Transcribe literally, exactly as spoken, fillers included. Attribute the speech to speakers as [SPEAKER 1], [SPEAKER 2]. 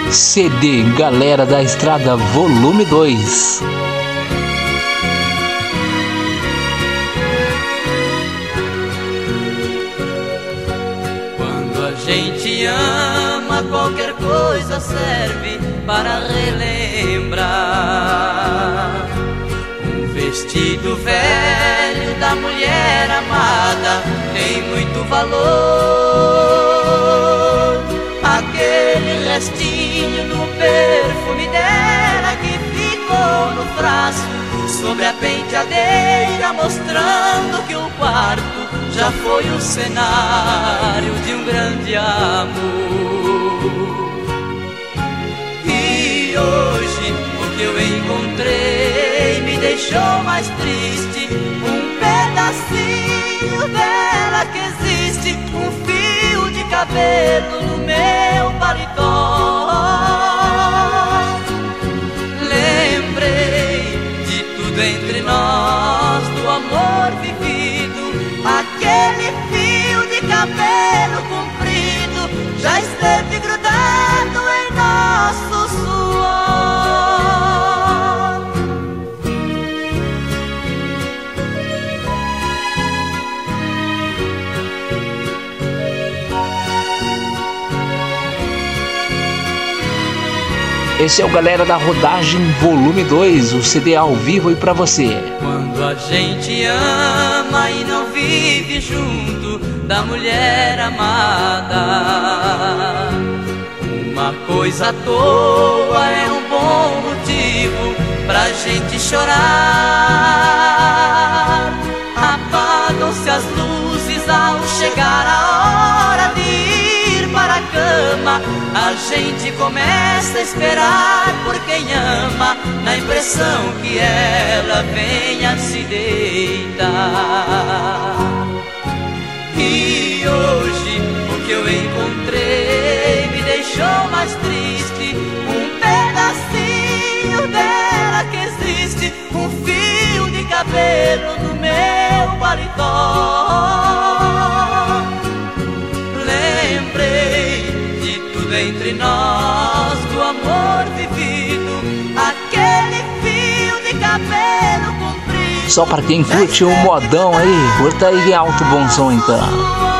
[SPEAKER 1] C D Galera da Estrada Volume dois.
[SPEAKER 2] Quando a gente ama, qualquer coisa serve para relembrar. Um vestido velho da mulher amada tem muito valor. Aquele restinho do perfume dela que ficou no frasco sobre a penteadeira, mostrando que o quarto já foi o cenário de um grande amor. E hoje o que eu encontrei me deixou mais triste. Um pedacinho dela que existe, um fio de cabelo no meu paletó. Lembrei de tudo entre nós, do amor vivido. Aquele fio de cabelo comprido já esteve grudado em nosso suor.
[SPEAKER 1] Esse é o Galera da Rodagem Volume dois, o C D ao vivo e pra você.
[SPEAKER 2] Quando a gente ama e não vive junto da mulher amada, uma coisa à toa é um bom motivo pra gente chorar. Apagam-se as luzes ao chegar a hora de ir para a cama. A gente começa a esperar por quem ama, na impressão que ela venha se deitar. E hoje o que eu encontrei me deixou mais triste. Um pedacinho dela que existe, um fio de cabelo no meu paletó. Lembrei de tudo entre nós, do amor vivido. Aquele fio de cabelo comprido.
[SPEAKER 1] Só pra quem curte o modão aí, curta aí alto bom som então.